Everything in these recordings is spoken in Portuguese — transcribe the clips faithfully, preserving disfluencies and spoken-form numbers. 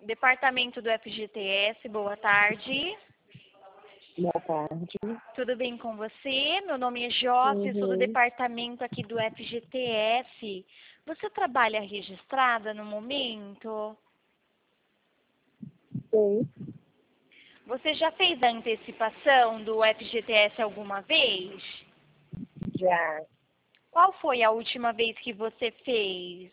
Departamento do F G T S, boa tarde. Boa tarde. Tudo bem com você? Meu nome é Josi, Uhum. sou do departamento aqui do F G T S. Você trabalha registrada no momento? Sim, Você já fez a antecipação do F G T S alguma vez? já. Qual foi a última vez que você fez?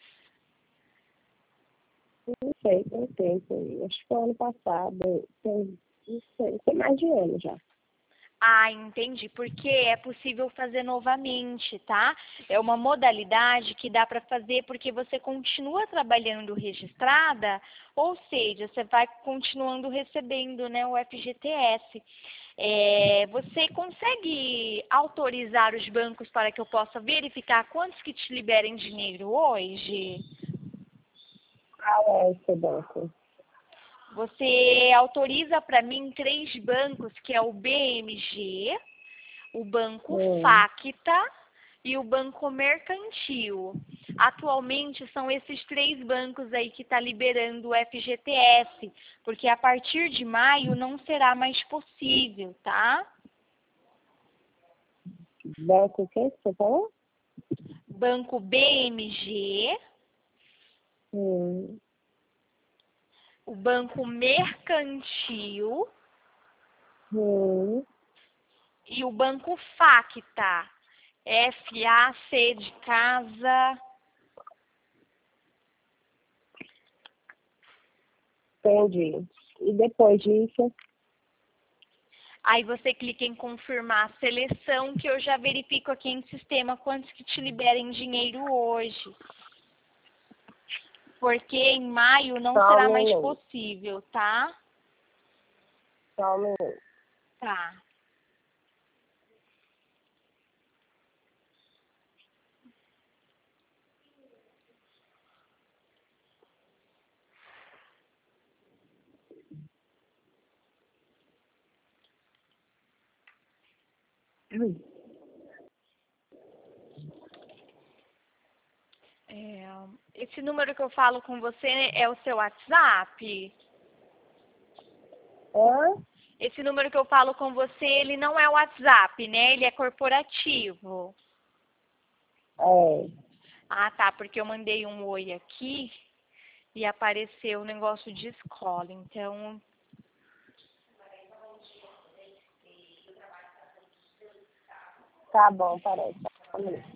Não sei, tem tempo aí. Acho que foi ano passado. Tem, não sei, tem mais de ano já. Ah, entendi. Porque é possível fazer novamente, tá? É uma modalidade que dá para fazer porque você continua trabalhando registrada, ou seja, você vai continuando recebendo, né, o F G T S. É, você consegue autorizar os bancos para que eu possa verificar quantos que te liberem dinheiro hoje? Qual é o seu banco? Você autoriza para mim três bancos, que é o B M G, o Banco Hum. Facta e o Banco Mercantil. Atualmente são esses três bancos aí que está liberando o F G T S, porque a partir de maio não será mais possível, tá? Banco o quê que você falou? Banco B M G, Hum. o Banco Mercantil Hum. e o Banco Facta. F A C de casa. Entendi. E depois disso? Aí você clica em confirmar a seleção, que eu já verifico aqui em sistema quantos que te liberem dinheiro hoje. Porque em maio não Só será um mais minuto. possível, tá? Só um minuto. Tá. Hum. É, esse número que eu falo com você é o seu WhatsApp? Hã? Esse número que eu falo com você, ele não é o WhatsApp, né? Ele é corporativo. É. Ah, tá, porque eu mandei um oi aqui e apareceu um negócio de escola. Então, Tá bom, parece. Só um minuto.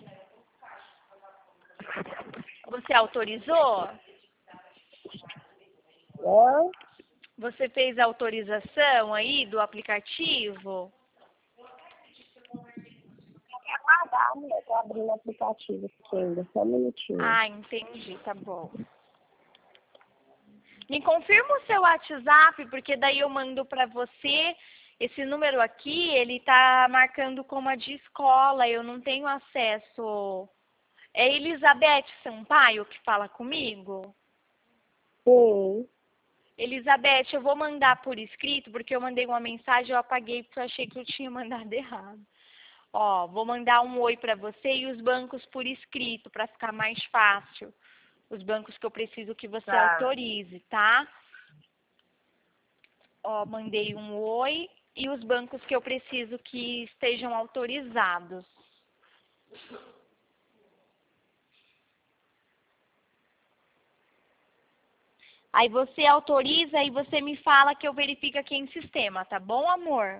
você autorizou? Hã? Você fez a autorização aí do aplicativo? Quer aguardar, mulher? Tô abrindo o aplicativo aqui ainda. Só um minutinho. Ah, entendi, tá bom. Me confirma o seu WhatsApp, porque daí eu mando para você. Esse número aqui, ele tá marcando como a de escola, eu não tenho acesso. É Elizabeth Sampaio que fala comigo? Sim. Elizabeth, eu vou mandar por escrito, porque eu mandei uma mensagem, eu apaguei porque eu achei que eu tinha mandado errado. Ó, vou mandar um oi para você e os bancos por escrito, para ficar mais fácil. Os bancos que eu preciso que você Tá. autorize, tá? Ó, mandei um oi e os bancos que eu preciso que estejam autorizados. Aí você autoriza e você me fala que eu verifico aqui em sistema, tá bom, amor?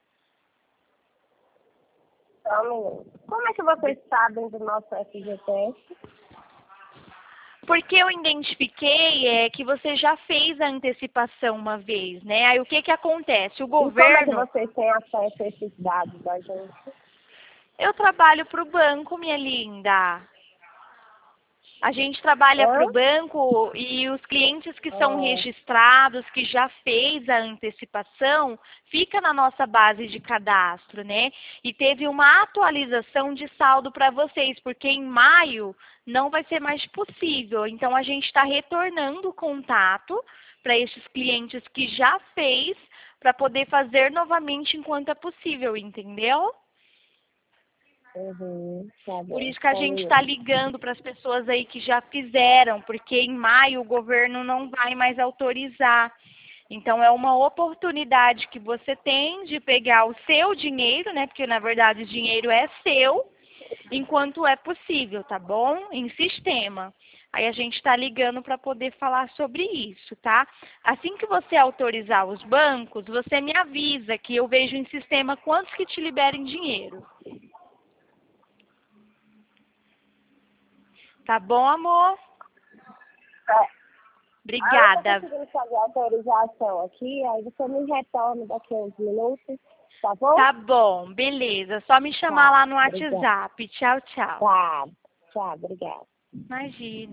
Só um minuto. Como é que vocês sabem do nosso F G T S? Porque eu identifiquei é, que você já fez a antecipação uma vez, né? Aí o que que acontece? O E como é que governo... vocês têm acesso a esses dados da gente? Eu trabalho para o banco, minha linda. A gente trabalha para Hã? o banco e os clientes que são Ah, registrados, que já fez a antecipação, fica na nossa base de cadastro, né? E teve uma atualização de saldo para vocês, porque em maio não vai ser mais possível. Então a gente está retornando o contato para esses clientes que já fez, para poder fazer novamente enquanto é possível, entendeu? Uhum, tá Por bom. isso que a gente está ligando para as pessoas aí que já fizeram, porque em maio o governo não vai mais autorizar. Então, é uma oportunidade que você tem de pegar o seu dinheiro, né? Porque, na verdade, o dinheiro é seu, enquanto é possível, tá bom? Em sistema. Aí a gente está ligando para poder falar sobre isso, tá? Assim que você autorizar os bancos, você me avisa que eu vejo em sistema quantos que te liberem dinheiro. Tá bom, amor? É. Ah, eu tô Obrigada. conseguindo fazer a autorização aqui, aí você me retorna daqui a uns minutos, tá bom? Tá bom, beleza. Só me chamar Tá, lá no obrigada. WhatsApp. Tchau, tchau. Tá, tchau, obrigada. Imagina.